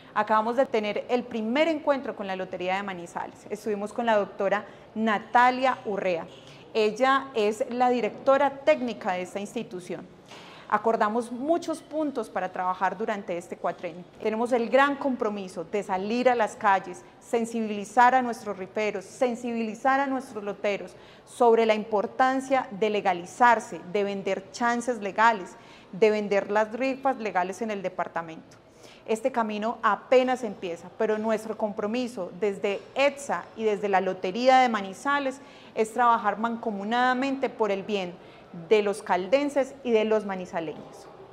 Acabamos de tener el primer encuentro con la Lotería de Manizales. Estuvimos con la doctora Natalia Urrea. Ella es la directora técnica de esta institución. Acordamos muchos puntos para trabajar durante este cuatrenio. Tenemos el gran compromiso de salir a las calles, sensibilizar a nuestros riferos, sensibilizar a nuestros loteros sobre la importancia de legalizarse, de vender chances legales, de vender las rifas legales en el departamento. Este camino apenas empieza, pero nuestro compromiso desde ETSA y desde la Lotería de Manizales es trabajar mancomunadamente por el bien de los caldenses y de los manizaleños.